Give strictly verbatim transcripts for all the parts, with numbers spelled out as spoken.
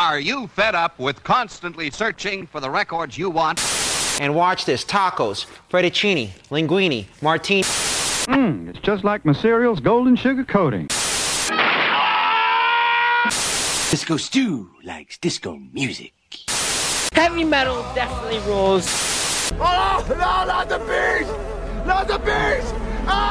Are you fed up with constantly searching for the records you want? And watch this. Tacos, fettuccine, linguine, martini. Mmm, it's just like my cereal's golden sugar coating. Disco Stew likes disco music. Heavy metal definitely rules. Oh, no, not the bees! Not the bees! Ah!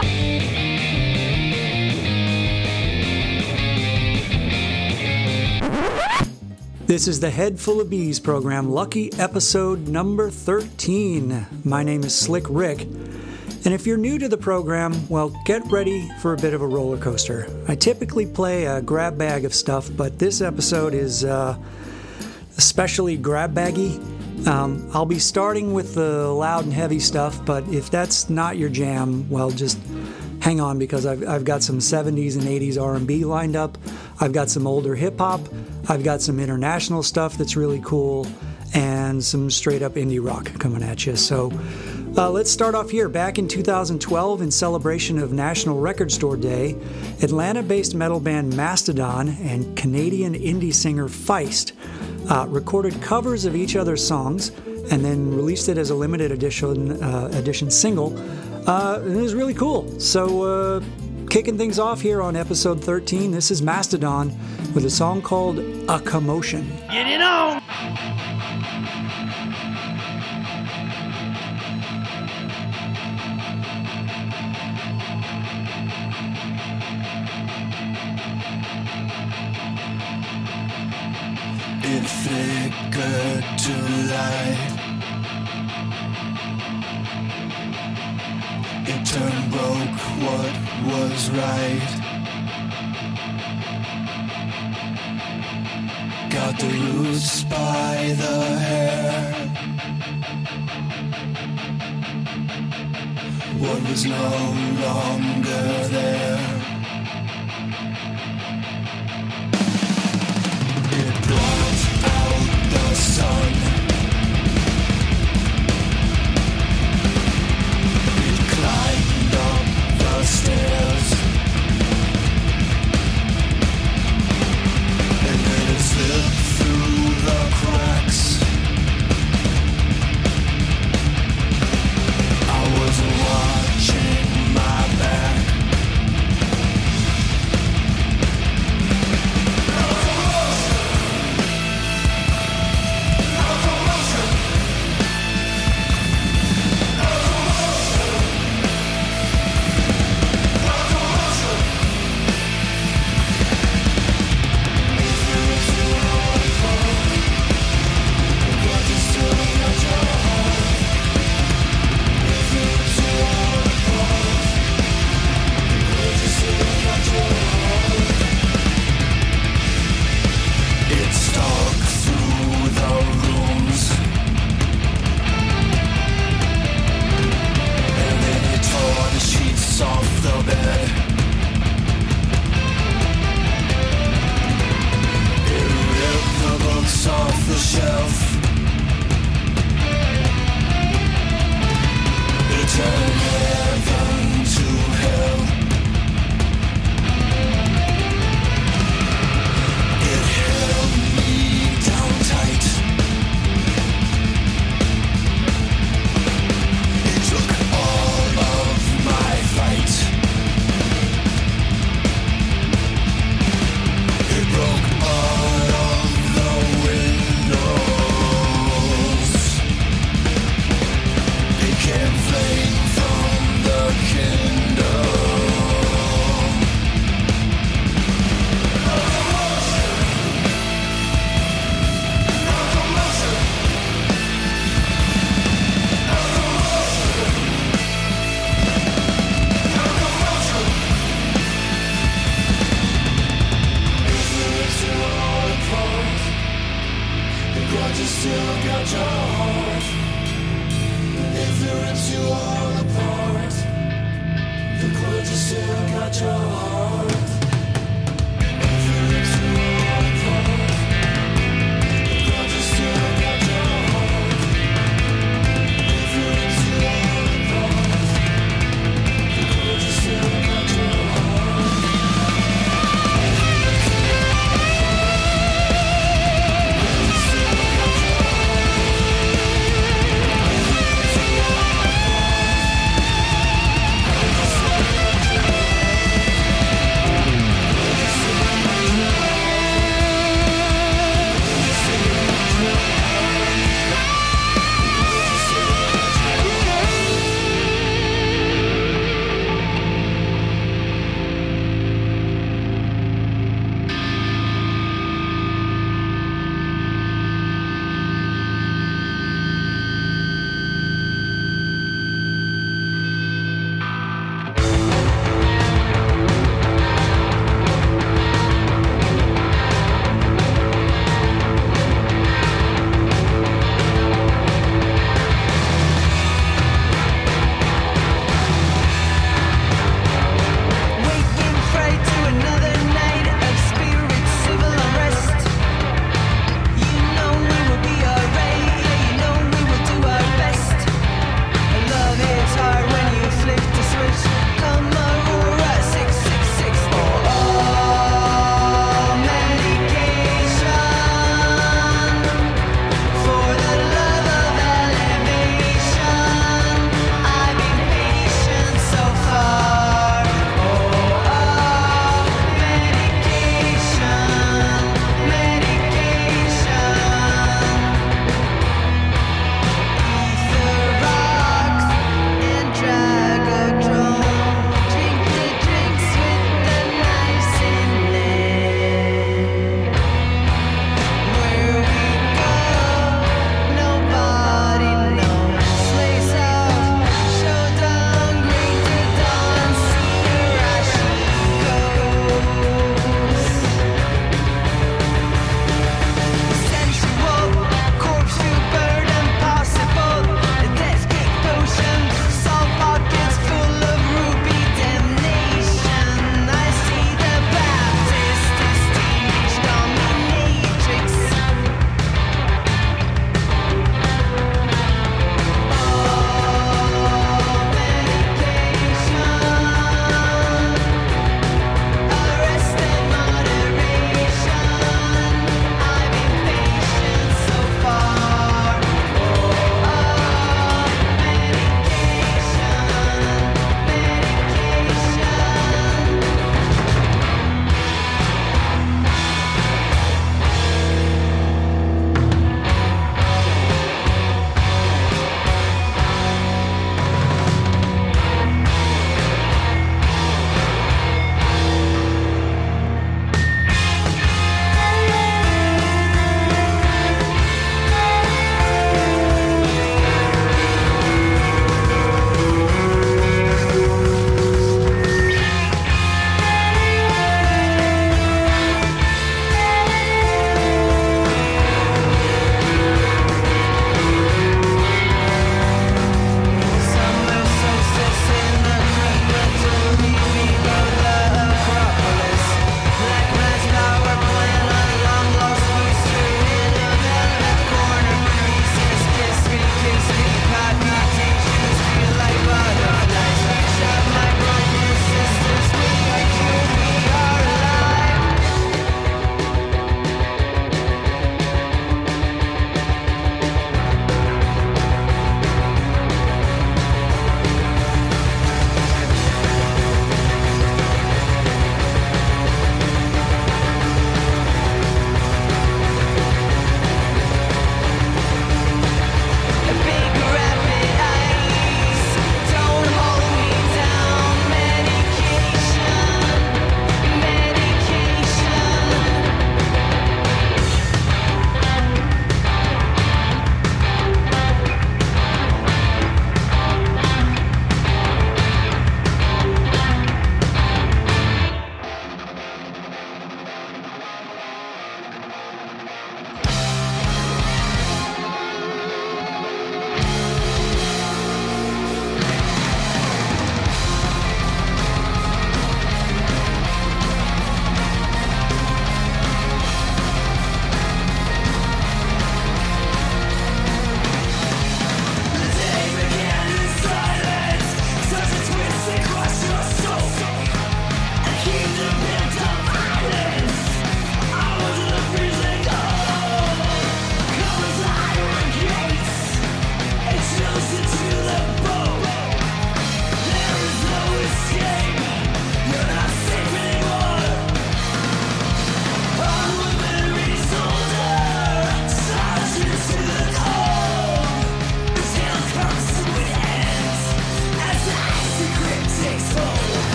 This is the Head Full of Bees program, lucky episode number thirteen. My name is Slick Rick, and if you're new to the program, well, get ready for a bit of a roller coaster. I typically play a grab bag of stuff, but this episode is uh, especially grab baggy. Um, I'll be starting with the loud and heavy stuff, but if that's not your jam, well, just hang on, because I've, I've got some seventies and eighties R and B lined up. I've got some older hip-hop. I've got some international stuff that's really cool, and some straight-up indie rock coming at you. So uh, let's start off here. Back in two thousand twelve, in celebration of National Record Store Day, Atlanta-based metal band Mastodon and Canadian indie singer Feist uh, recorded covers of each other's songs and then released it as a limited edition, uh, edition single. Uh, it was really cool. So, uh, kicking things off here on episode thirteen, this is Mastodon with a song called A Commotion. Get it on! It flickered to light. It turned broke what was right. Got the roots by the hair. What was no longer there. It blocked out the sun. Climbed up the stairs, and then it slipped through the cracks. I was watching my back.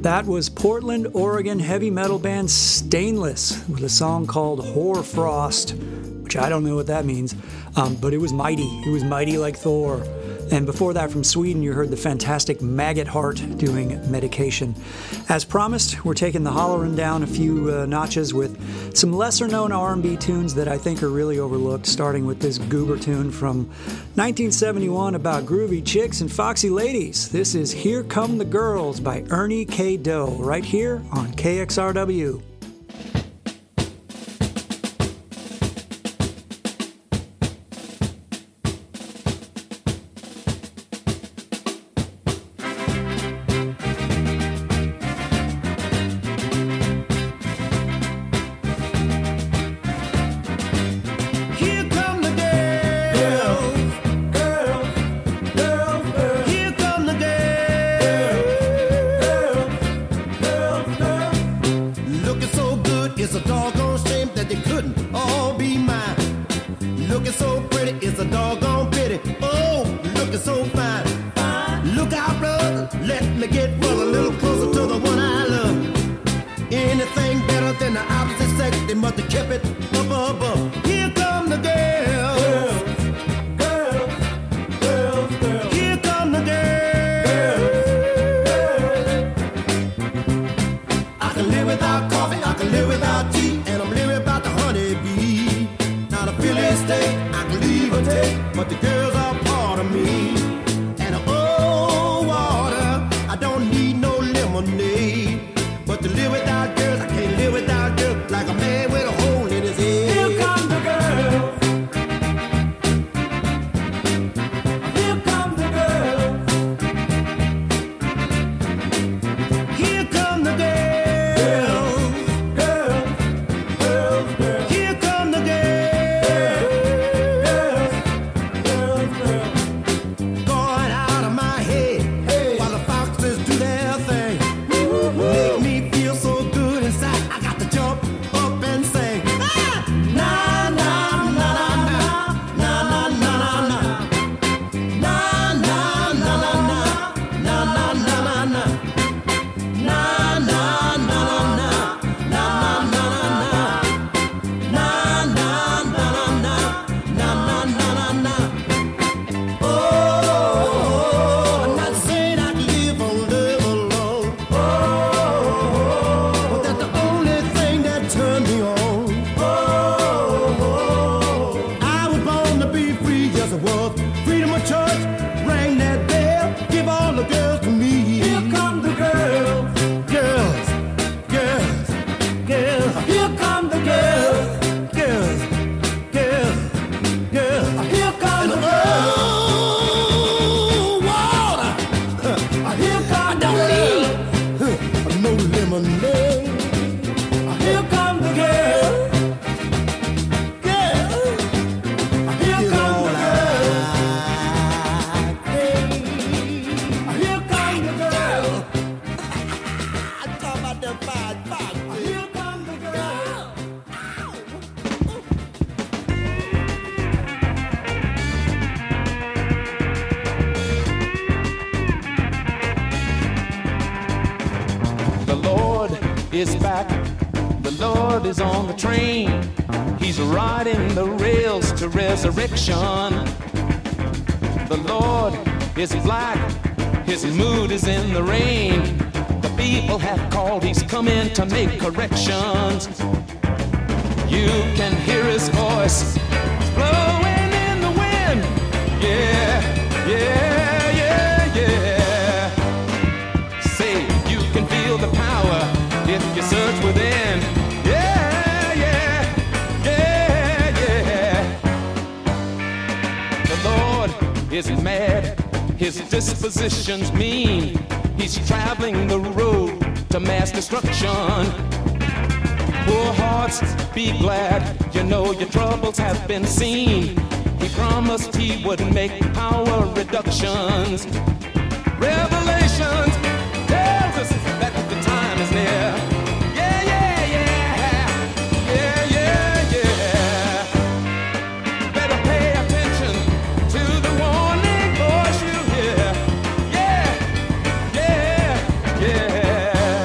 That was Portland, Oregon heavy metal band Stainless with a song called Hoar Frost, which I don't know what that means, um, but it was mighty. It was mighty like Thor. And before that, from Sweden, you heard the fantastic Maggot Heart doing Medication. As promised, we're taking the hollering down a few uh, notches with some lesser-known R and B tunes that I think are really overlooked, starting with this Goober tune from nineteen seventy-one about groovy chicks and foxy ladies. This is Here Come the Girls by Ernie K. Doe, right here on K X R W. Is back, the Lord is on the train. He's riding the rails to resurrection. The Lord is black, his mood is in the rain. The people have called, he's come in to make corrections. You can hear his voice blowing in the wind. Yeah, yeah, yeah, yeah. Say, you can feel the power if you search within. Yeah, yeah, yeah, yeah. The Lord is mad, his disposition's mean. He's traveling the road to mass destruction. Poor hearts, be glad, you know your troubles have been seen. He promised he would make power reductions. Revelations tells us that the time is near. Yeah, yeah, yeah, yeah, yeah, yeah. Better pay attention to the warning voice you hear. Yeah, yeah, yeah.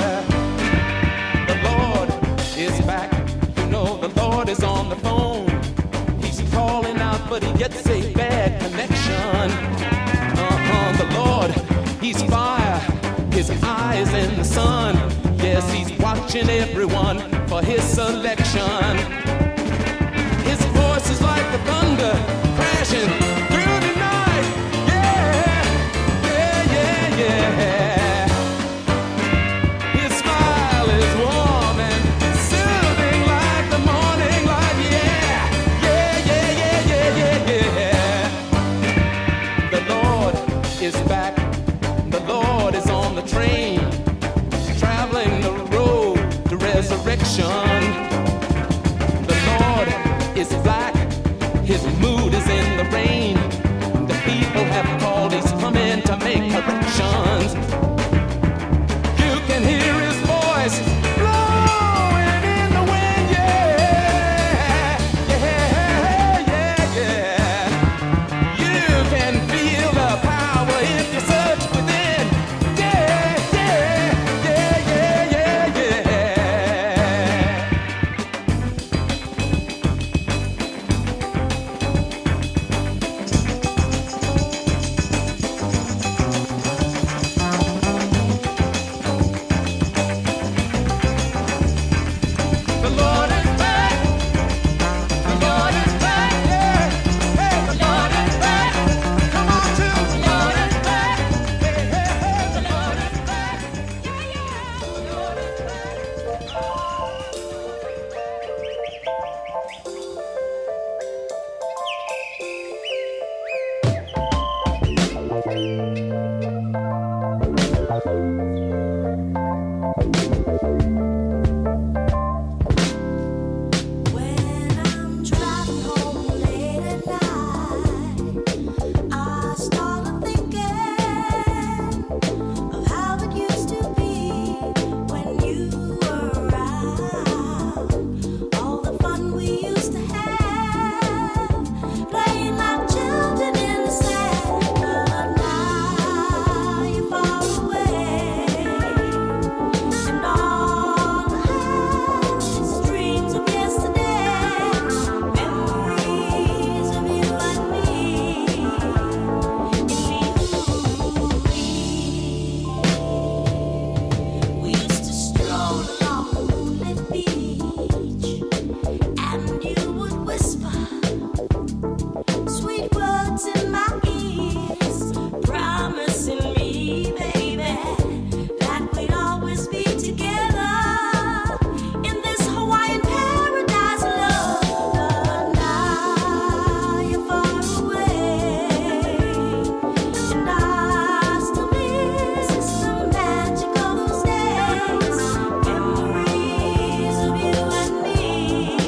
His eyes in the sun. Yes, he's watching everyone for his selection. His voice is like the thunder crashing through the night. Yeah, yeah, yeah, yeah. His smile is warm and soothing like the morning light. Yeah, yeah, yeah, yeah, yeah, yeah, yeah. The Lord is back. The Lord is on the train, traveling the road to resurrection. The Lord is black, his mood is in the rain. The people have called, he's coming to make corrections. You can hear his voice blowing in the wind, yeah, yeah, yeah, yeah. You can feel the power if you search within, yeah, yeah, yeah, yeah, yeah, yeah. The Lord is back. The Lord is back. Yeah. Hey, the Lord is back. Come on, too. The Lord is back. Hey, hey, hey. The Lord is back. Yeah, yeah. The Lord is back. When I'm driving home late at night, I start thinking of how it used to be when you were around. All the fun we used to have, playing like children in the sand. But now you're far away, and all I have is dreams of yesterday, memories of you and me. We used to stroll along the moonlit beach, and you would whisper sweet words in my ears, promising me, baby, that we'd always be together in this Hawaiian paradise, love. But now you're far away, and I still miss the magic of those days, memories of you and me.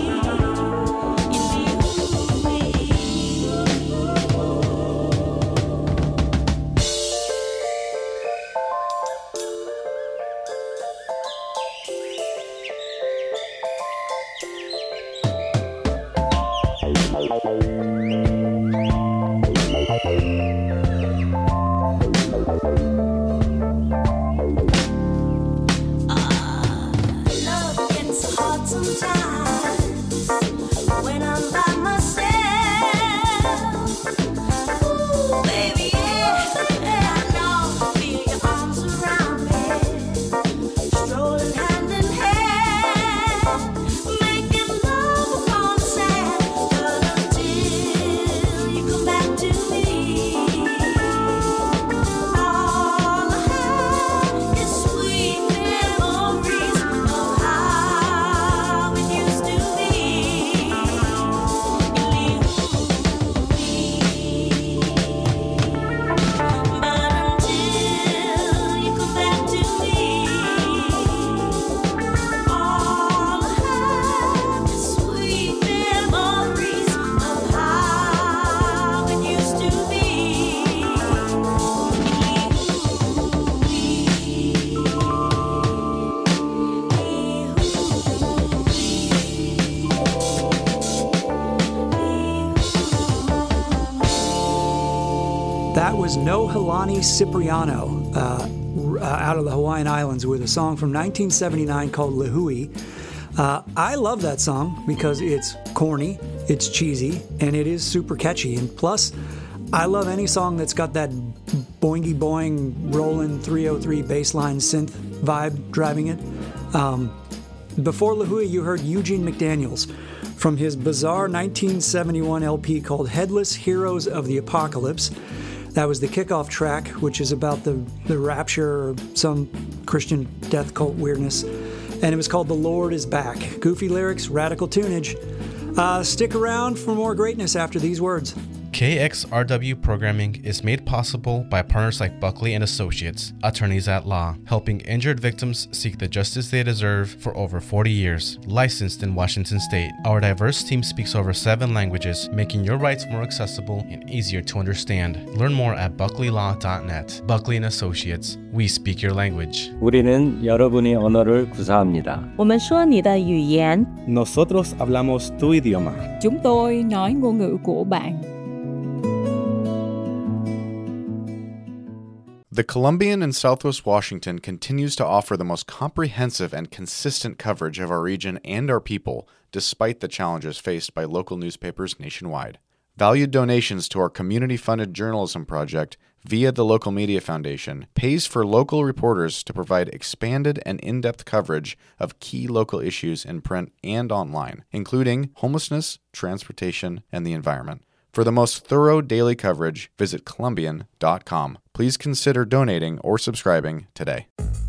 Love gets hard sometimes when I'm by myself. Ooh, baby, yeah, I know. Feel your arms around me, strolling hand in hand, making love upon the sand. But until you come back to me, all I have is sweet memories of how it used to be. But until you come back to me, all I have is sweet memories of how it used to That was Nohelani Cipriano uh, uh, out of the Hawaiian Islands with a song from nineteen seventy-nine called Lihui. Uh, I love that song because it's corny, it's cheesy, and it is super catchy. And plus, I love any song that's got that boingy boing, rolling three oh three bassline synth vibe driving it. Um, before La Hui, you heard Eugene McDaniels from his bizarre nineteen seventy-one L P called Headless Heroes of the Apocalypse. That was the kickoff track, which is about the, the rapture or some Christian death cult weirdness. And it was called The Lord is Back. Goofy lyrics, radical tunage. Uh, stick around for more greatness after these words. K X R W programming is made possible by partners like Buckley and Associates, attorneys at law, helping injured victims seek the justice they deserve for over forty years. Licensed in Washington State, our diverse team speaks over seven languages, making your rights more accessible and easier to understand. Learn more at buckley law dot net. Buckley and Associates, we speak your language. 우리는 여러분의 언어를 구사합니다. 我们说你的语言. Nosotros hablamos tu idioma. Chúng tôi nói ngôn ngữ của bạn. The Columbian in Southwest Washington continues to offer the most comprehensive and consistent coverage of our region and our people, despite the challenges faced by local newspapers nationwide. Valued donations to our community-funded journalism project via the Local Media Foundation pays for local reporters to provide expanded and in-depth coverage of key local issues in print and online, including homelessness, transportation, and the environment. For the most thorough daily coverage, visit Columbian dot com. Please consider donating or subscribing today.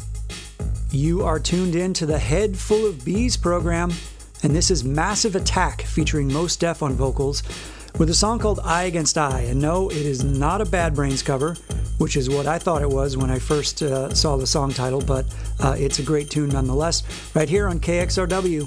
You are tuned in to the Head Full of Bees program, and this is Massive Attack featuring Mos Def on vocals with a song called Eye Against Eye. And no, it is not a Bad Brains cover, which is what I thought it was when I first uh, saw the song title, but uh, it's a great tune nonetheless, right here on K X R W.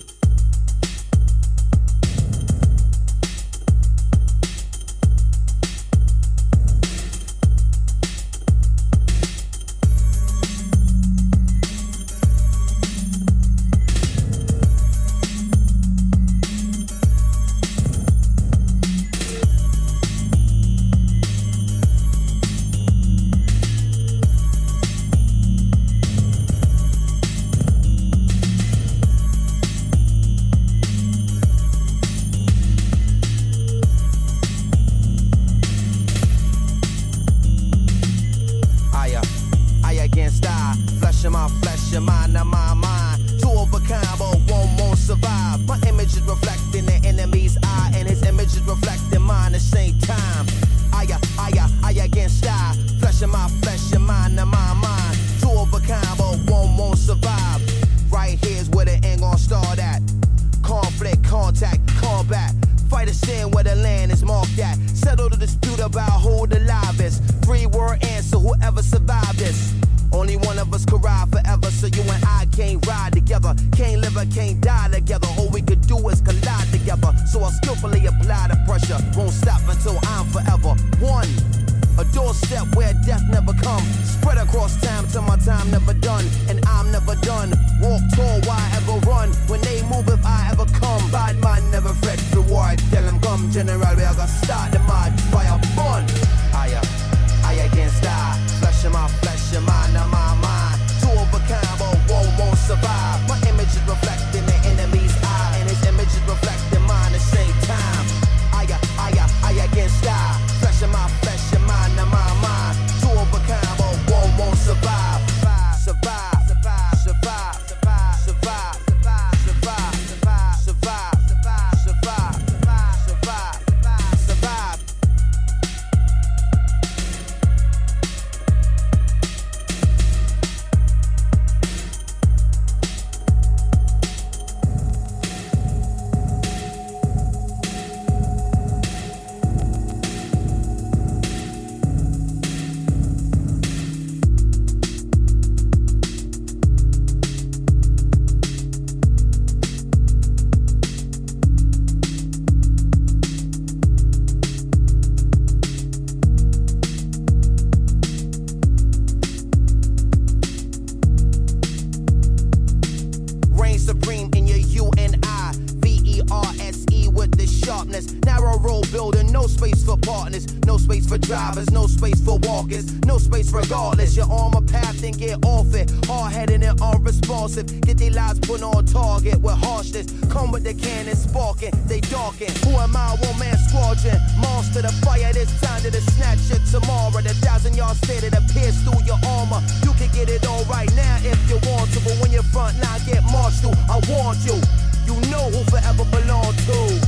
No space for drivers, no space for walkers, no space regardless. You're on my path then get off it. Hard-headed and unresponsive. Get they lives put on target with harshness. Come with the cannon sparking, they darken. Who am I? One man squadron. Monster the fire this time to the snatch it tomorrow. The thousand yard stay that appears through your armor. You can get it all right now if you want to, but when your front line get marched through, I want you. You know who forever belong to.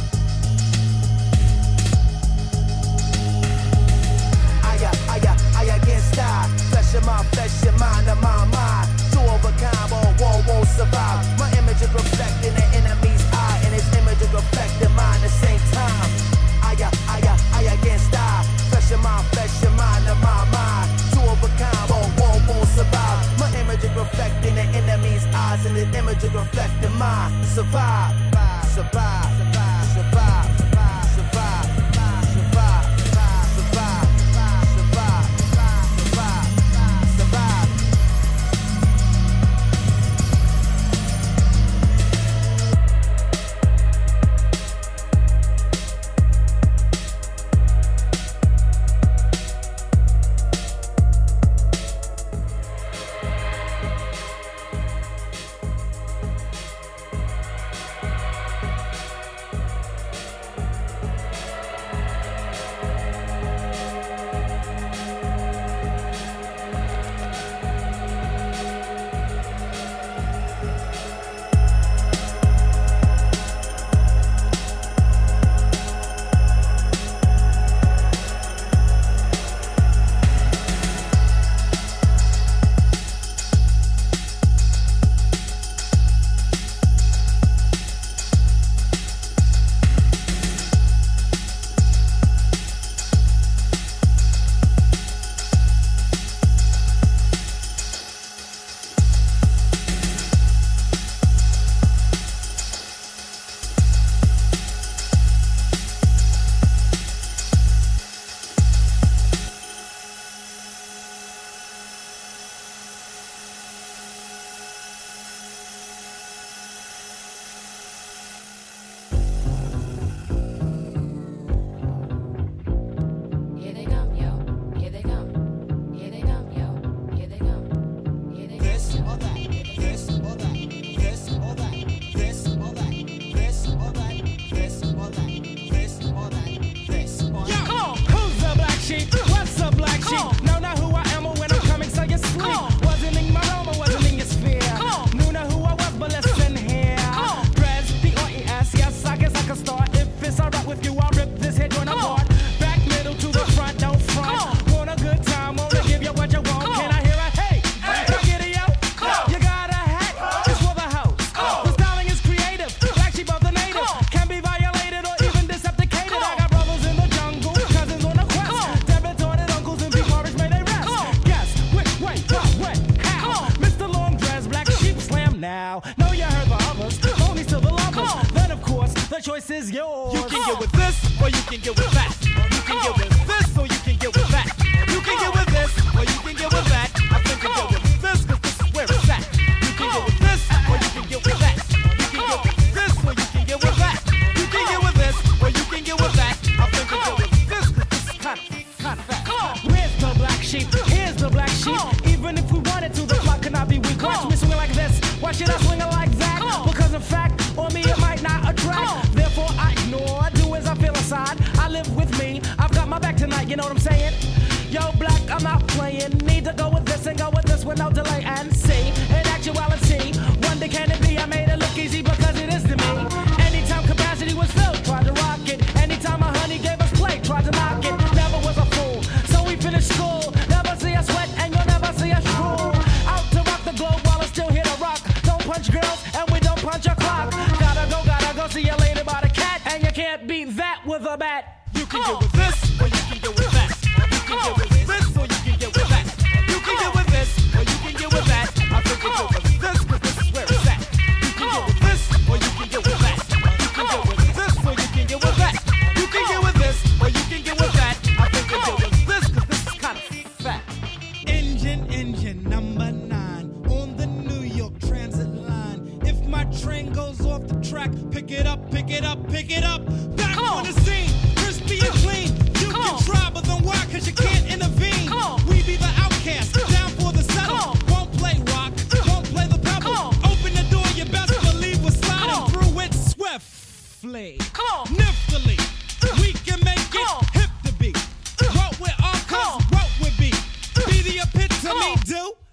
I, I, I against die. Flesh of my flesh, your mind of my mind. Two of a kind, but one won't survive. My image is reflecting the enemy's eye, and his image is reflecting mine at the same time. I, I, I, I against die. Flesh of my flesh, your mind of my mind. Two of a kind, but one won't survive. My image is reflecting the enemy's eyes, and his image is reflecting mine. Survive, survive, survive, survive. Cause you can't intervene. We be the outcast, down for the setup.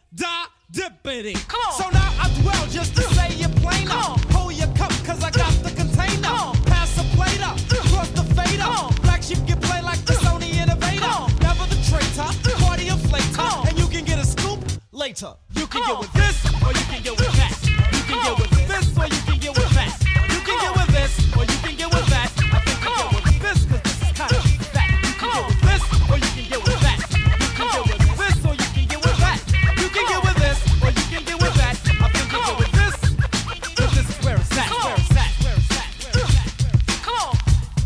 da dippity. Come on. So now I dwell just to say you plainer. Hold your cup, cause I got the container. Pass the plate up, cross the fader. Black sheep can play like the Sony Innovator. Never the traitor, party inflator. And you can get a scoop later. You can get with this, or you can get with that. You can get with this, or you can get with that. You can get with this, or you can get with that. I think you get with this, cause this is kind of fat. You can get with this, or you can get with that. You can get with this, or you can get with that. You can get with this, or you can get with that. I think you get with this, cause this is where it's at. Where it's at. Where it's at. Where it's at. Come on.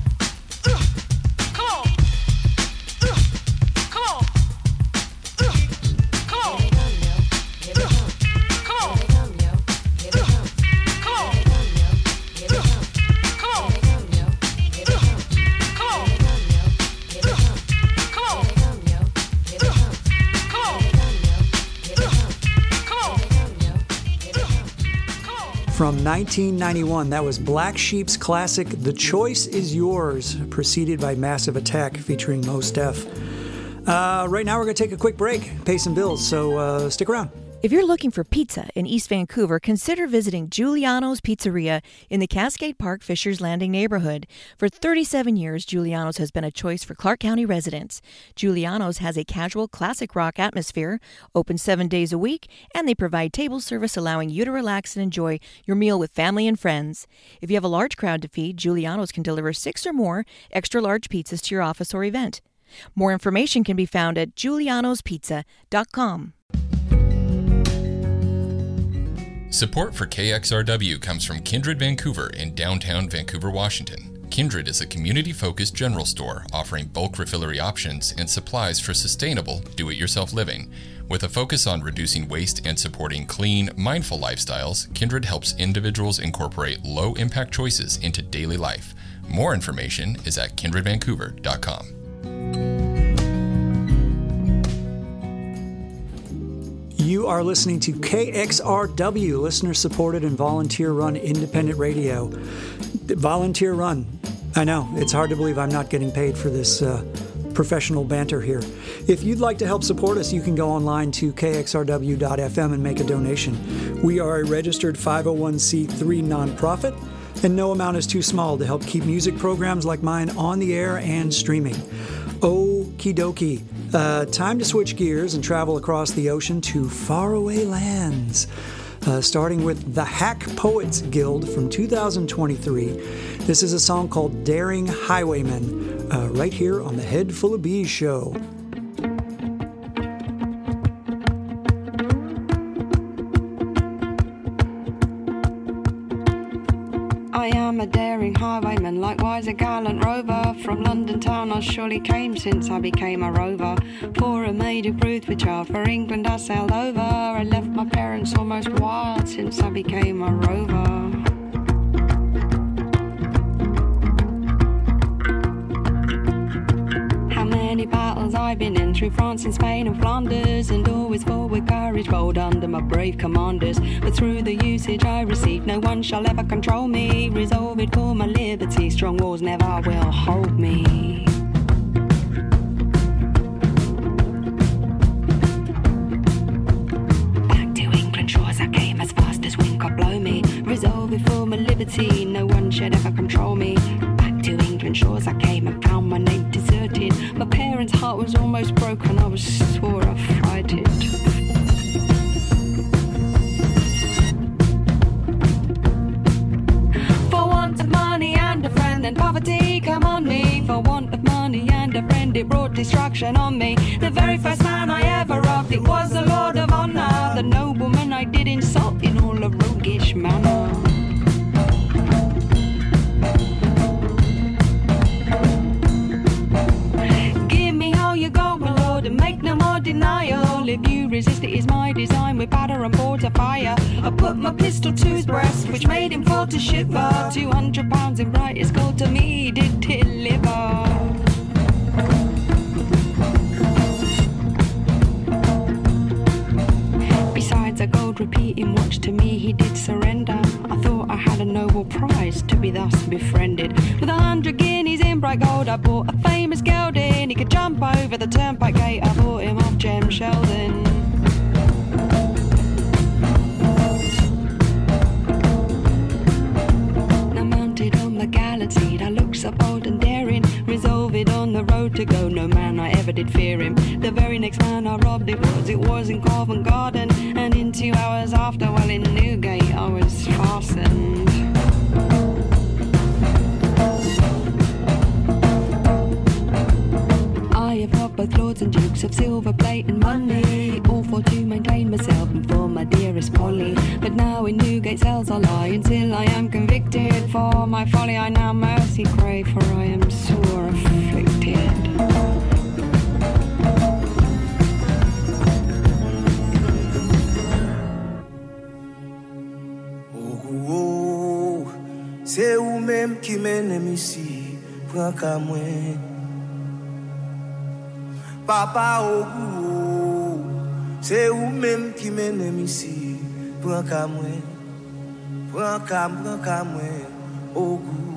Come on. Come on. Come on. From nineteen ninety-one, that was Black Sheep's classic The Choice Is Yours, preceded by Massive Attack featuring Mos Def. Uh, right now we're going to take a quick break, pay some bills, so uh, stick around. If you're looking for pizza in East Vancouver, consider visiting Giuliano's Pizzeria in the Cascade Park Fishers Landing neighborhood. For thirty-seven years, Giuliano's has been a choice for Clark County residents. Giuliano's has a casual classic rock atmosphere, open seven days a week, and they provide table service allowing you to relax and enjoy your meal with family and friends. If you have a large crowd to feed, Giuliano's can deliver six or more extra large pizzas to your office or event. More information can be found at giulianos pizza dot com. Support for K X R W comes from Kindred Vancouver in downtown Vancouver, Washington. Kindred is a community-focused general store offering bulk refillery options and supplies for sustainable, do-it-yourself living. With a focus on reducing waste and supporting clean, mindful lifestyles, Kindred helps individuals incorporate low-impact choices into daily life. More information is at kindred vancouver dot com. You are listening to K X R W, listener-supported and volunteer-run independent radio. Volunteer-run. I know, it's hard to believe I'm not getting paid for this uh, professional banter here. If you'd like to help support us, you can go online to k x r w dot f m and make a donation. We are a registered five oh one c three nonprofit, and no amount is too small to help keep music programs like mine on the air and streaming. Okie dokie. Uh, time to switch gears and travel across the ocean to faraway lands. Uh, starting with the Hack Poets Guild from two thousand twenty-three. This is a song called Daring Highwayman, uh, right here on the Head Full of Bees show. I am a daring highwayman, likewise a gallant rover. From London town I surely came since I became a rover. For a maid who proved with child, for England I sailed over. I left my parents almost wild since I became a rover. Many battles I've been in through France and Spain and Flanders, and always fought with courage bold under my brave commanders. But through the usage I received, no one shall ever control me. Resolved for my liberty, strong walls never will hold me. Back to England shores I came as fast as wind could blow me. Resolved for my liberty, no one should ever control me. Back to England shores I came and found my name deserted. My parents' heart was almost broken, I was sore affrighted. For want of money and a friend, then poverty come on me. For want of money and a friend, it brought destruction on me. The very first man I ever robbed, it was the Lord of Honor. The nobleman I did insult in all a roguish manner. Denial. If you resist, it is my design with batter and mortar fire. I put my pistol to his breast, which made him fall to shiver. Two hundred pounds in brightest gold to me did deliver. Besides a gold repeating watch, to me he did surrender. I thought I had a noble prize to be thus befriended. With a hundred guineas in bright gold I bought a famous gelding. He could jump over the turnpike gate, I bought him off Jem Sheldon. did fear him. The very next man I robbed it was, it was in Covent Garden. And in two hours after, well in Newgate I was fastened. I have robbed both lords and dukes of silver plate and money, all for to maintain myself and for my dearest Polly. But now in Newgate cells I lie until I am convicted. For my folly I now mercy crave, for I am sore afflicted. Oh, c'est ou même qui mène ici, prends qu'à moi. Papa, oh, c'est ou même qui mène ici, prends qu'à moi. Prends qu'à moi, prends qu'à moi, oh,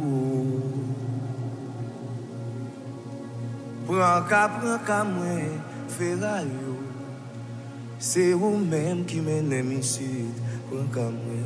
prends qu'à, prends qu'à moi, ferraille. C'est ou même qui mène ici, prends qu'à moi.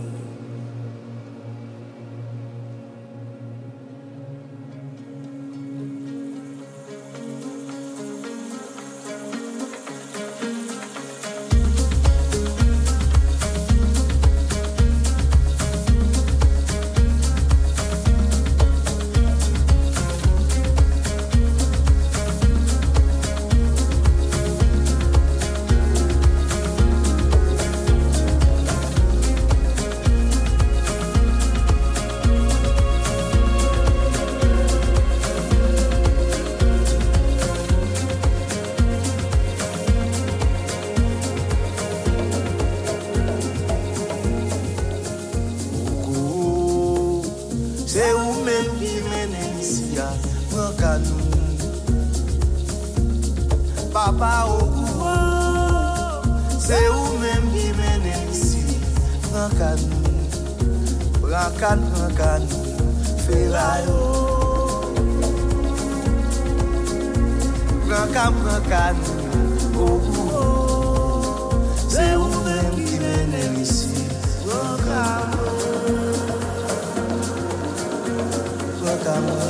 Papa, oh, oh, c'est où même qui mène ici. Prends qu'à nous, prends qu'à nous, prends qu'à nous, ferraille. Prends qu'à, prends qu'à nous, oh, oh, c'est où même qui mène ici. Prends qu'à nous, prends qu'à nous.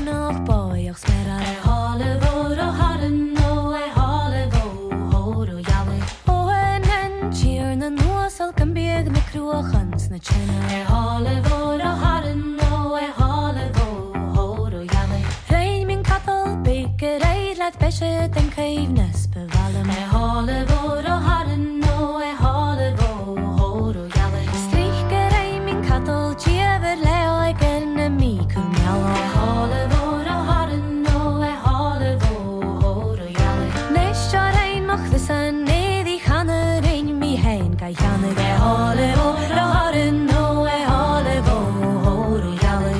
nog boy och smärar I Hollywood och har den no I Hollywood hor och jalle och en en cheerna no så kan beg med krochans na chena I Hollywood och har den no I Hollywood hor och jalle rein min kattel bygger ej lätt bättre den kavnes bevallen I Hollywood och har den no I Hollywood hor och jalle striker ej min kattel chever leo igen mi kun jalle I Hollywood och har den no I Hollywood hor och jalle nästar ein mach det sen ned I hanne rein mi hen ka janne I Hollywood och har den no I Hollywood hor och jalle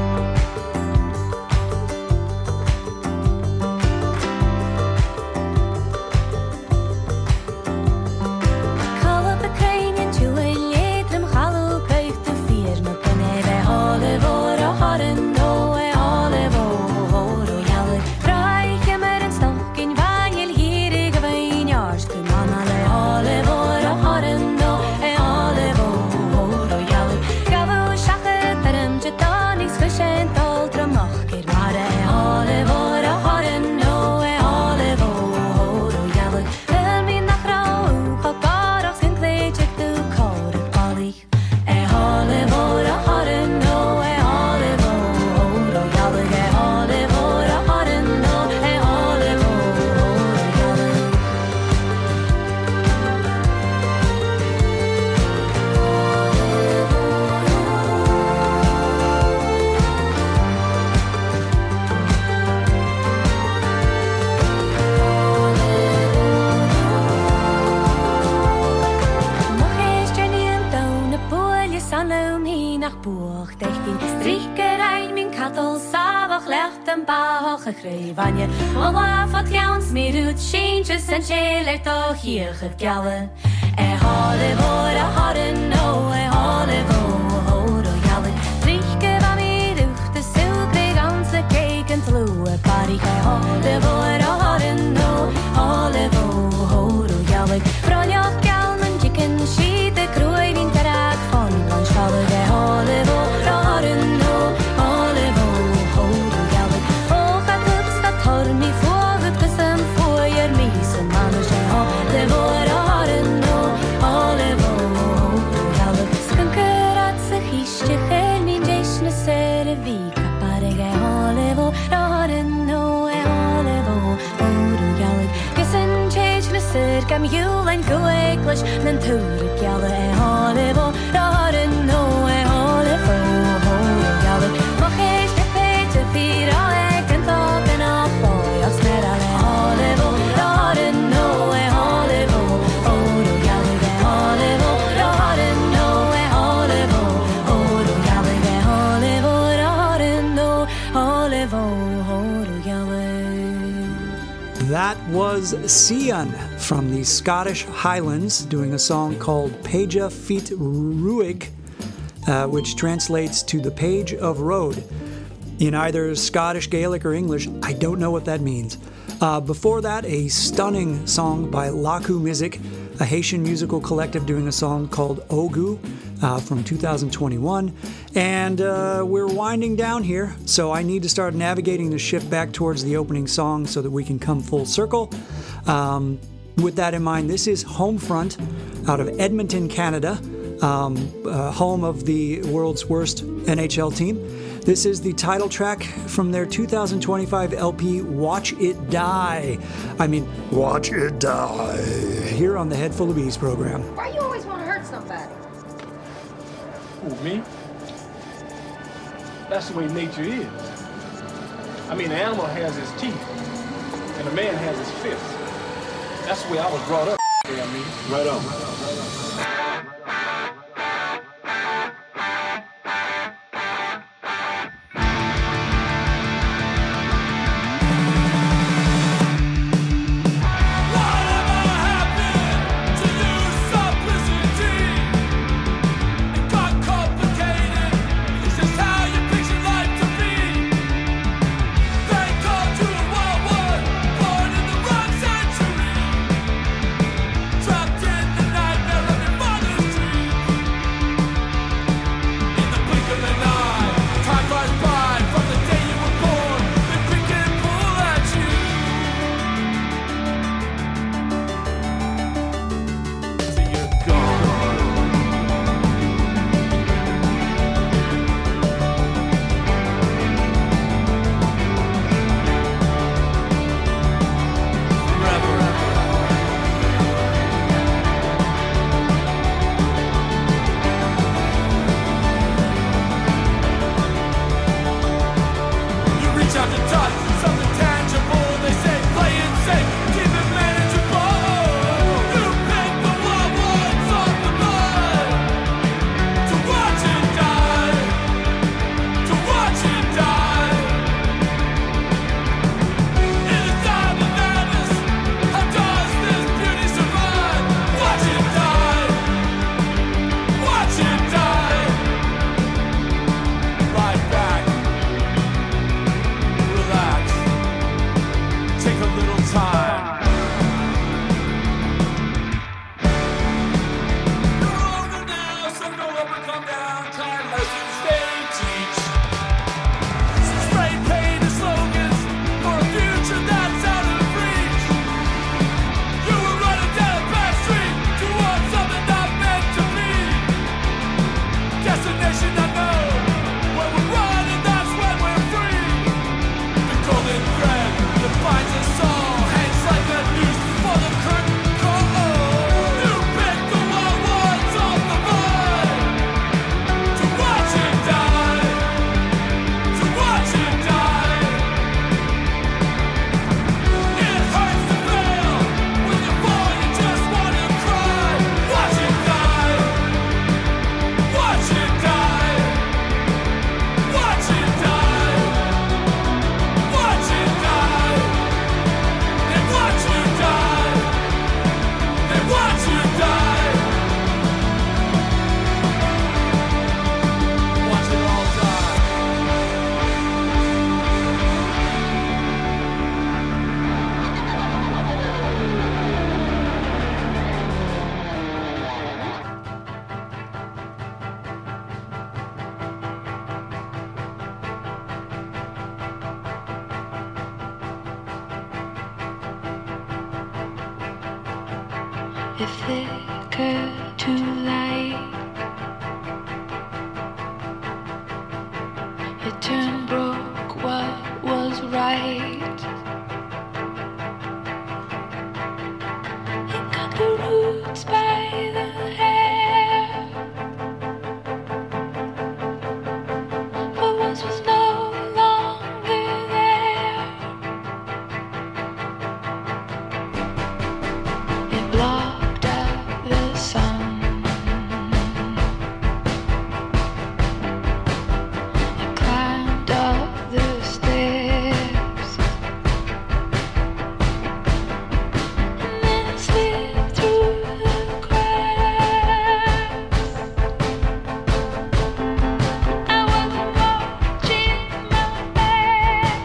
Vanje og af for clowns med ud changes and chiller to hier het galle e Hollywood og har den no e Hollywood hor og jalle drikke var med ut det så big ganske keken flue party e Hollywood og har den no Hollywood hor og jalle fra jag galmen chicken sheet the kroi din karak von landskalle e Hollywood og har den no Hollywood hor og jalle Har mi fåget besem får gör mi som annars är Hollywood och har den no Hollywood Jalle skunker att sig hische själv min jesne ser vi kapare ge Hollywood och har den no Hollywood och jalle gesen change med ser kam julen go eklish men tur jalle Hollywood och har den no Hollywood och jalle mag ich det pete fira eken token of boy och smära le Hollywood och har den no Hollywood och jalle Hollywood och har den no Hollywood och jalle Hollywood och har den no Hollywood och jalle. That was Sion from the Scottish Highlands doing a song called Peja Feet Ruig, uh, which translates to the Page of Road. In either Scottish, Gaelic, or English, I don't know what that means. Uh, before that, a stunning song by Laku Music, a Haitian musical collective doing a song called Ogu uh, from two thousand twenty-one. And uh, we're winding down here, so I need to start navigating the ship back towards the opening song so that we can come full circle. Um, with that in mind, this is Homefront out of Edmonton, Canada, um, uh, home of the world's worst N H L team. This is the title track from their two thousand twenty-five L P, Watch It Die. I mean, Watch It Die. Here on the Head Full of Bees program. Why you always want to hurt somebody? Who, me? That's the way nature is. I mean, the animal has his teeth, and the man has his fists. That's the way I was brought up. I mean, right on. Right on. Trapped in the nightmare of your If it occurred too late, it turned broke what was right. It got the roots by the hair, but once was no longer there. It blocked out the sun. It climbed up the stairs, and then it slipped through the cracks. I wasn't watching my back.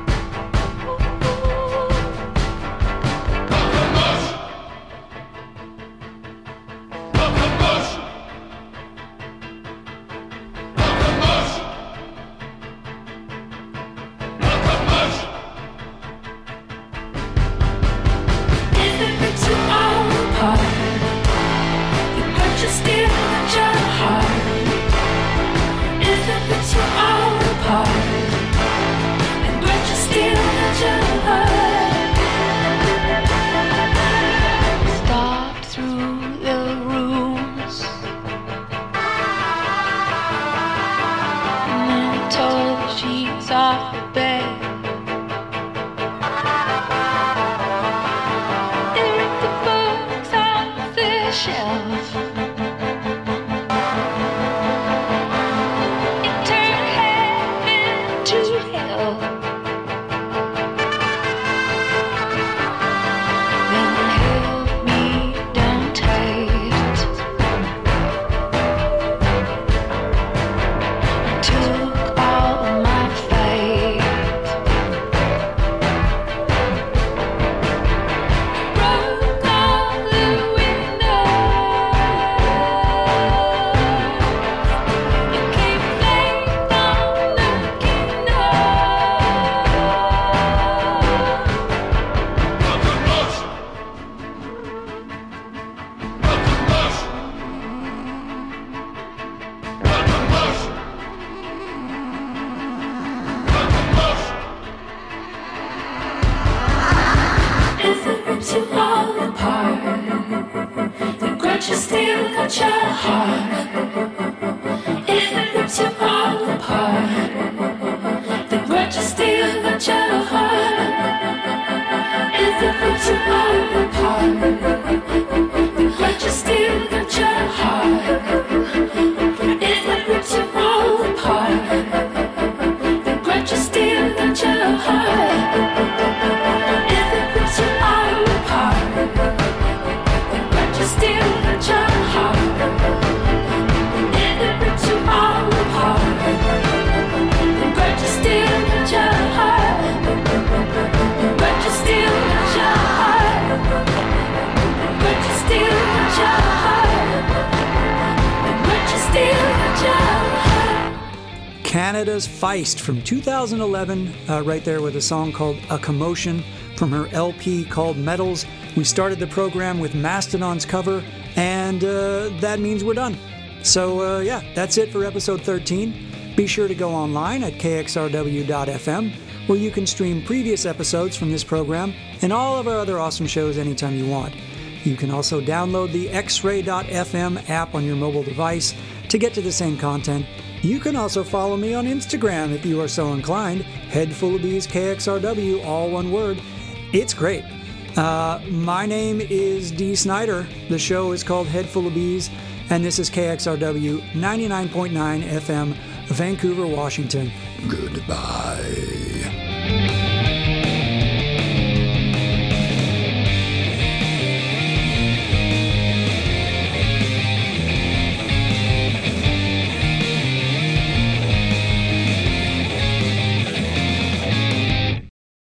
If it rips you all apart, the grudge is still at your heart. If it rips you all apart, the grudge is still at your heart. Stalked through the rooms, and then tore the sheets off the bed. It ripped the books off the shelf. It turned heaven to hell. Then it held me down tight. Took all of my faith. Broke all the windows. It came flames on the kingdom. If it rips you all apart, the grudge is still got your heart. If it rips you all apart, the grudge is still got your heart. If it rips you all apart, the grudge is still got your heart. If it rips you all apart, the grudge is still got your heart. If it rips you all apart, the grudge is still got your heart. If it rips you all apart, the grudge is still got your heart. The grudge is still got your heart. The grudge is still got your heart. The grudge is still got your heart. Canada's Feist from two thousand eleven, uh, right there with a song called A Commotion from her L P called Metals. We started the program with Mastodon's cover, and uh, that means we're done. So, uh, yeah, that's it for episode thirteen. Be sure to go online at k x r w dot f m, where you can stream previous episodes from this program and all of our other awesome shows anytime you want. You can also download the x ray dot f m app on your mobile device to get to the same content. You can also follow me on Instagram if you are so inclined. Head Full of Bees K X R W, all one word. It's great. Uh, my name is Dee Snider. The show is called Head Full of Bees, and this is K X R W ninety-nine point nine F M, Vancouver, Washington. Goodbye.